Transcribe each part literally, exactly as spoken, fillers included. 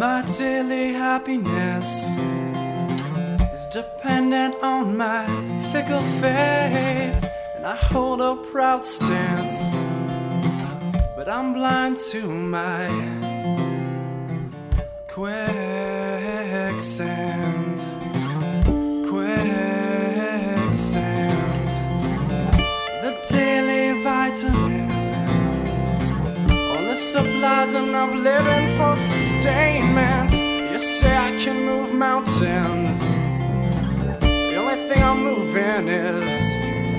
My daily happiness is dependent on my fickle faith, and I hold a proud stance, but I'm blind to my quicksand, quicksand. The daily vitamin, all the supplies enough living for sustainment. You say I can move mountains, the only thing I'm moving is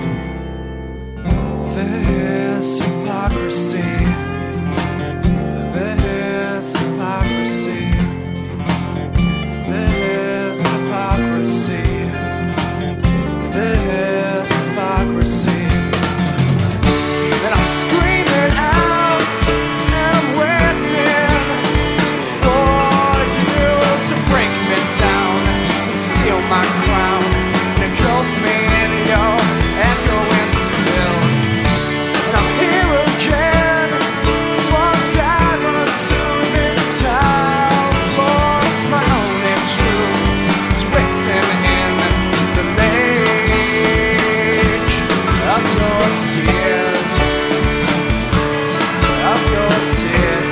this hypocrisy, this hypocrisy, this hypocrisy, this hypocrisy. And I'm screaming out, and I'm waiting for you to break me down and steal my crown and engulf me in your echoing still. And I'm here again, so I'll dive into this town for my only truth is written in the lake of your tears, of your tears.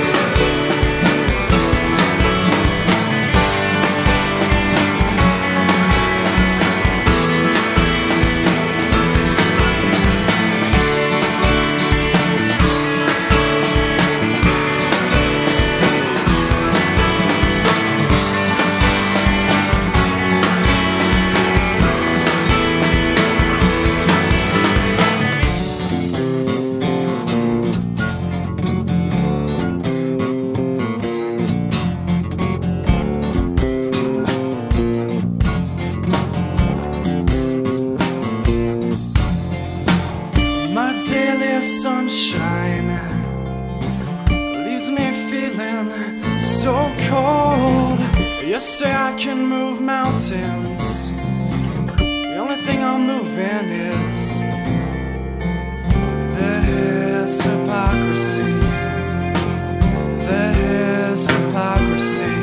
My daily sunshine leaves me feeling so cold. You say I can move mountains, the only thing I'm moving is this hypocrisy, this hypocrisy,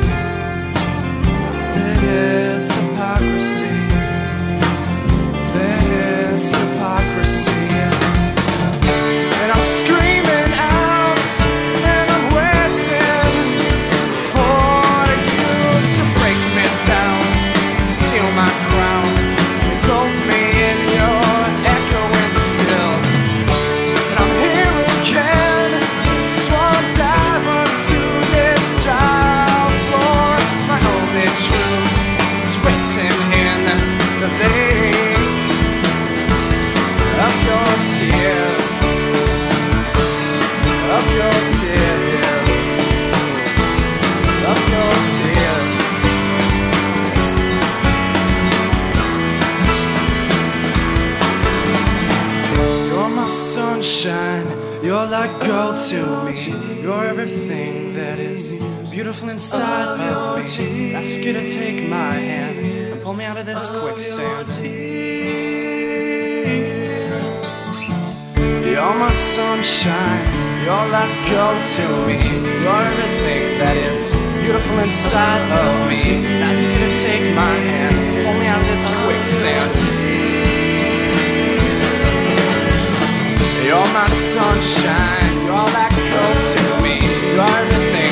this hypocrisy, this hypocrisy. And I'm screaming out, and I'm waiting for you to break me down, steal my crown, engulf me in your echoing still. And I'm here again, so I'll dive into this tile floor. My only truth is written in the lake of your tears, of your tears, of your tears. You're my sunshine, you're like gold to me. You're everything that is beautiful inside of me. Ask you to take my hand and pull me out of this quicksand. You're my sunshine, you're like gold to me. You're everything that is beautiful inside of me. Ask you to take my hand, pull me out of this quicksand. You're my sunshine, you're like gold to me. You're everything